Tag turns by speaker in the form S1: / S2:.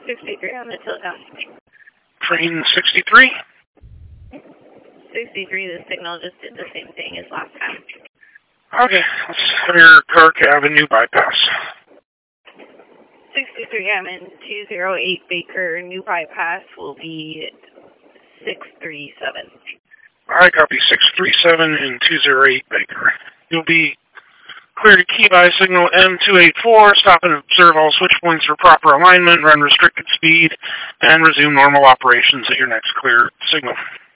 S1: 63 on the tilt down.
S2: Train 63?
S1: 63, the signal just did the same thing as last time.
S2: Okay, let's clear Kirk Avenue bypass.
S1: 63, I'm in 208 Baker. New bypass will be 637.
S2: I copy 637 and 208 Baker. You'll be clear to key by signal M284, stop and observe all switch points for proper alignment, run restricted speed, and resume normal operations at your next clear signal.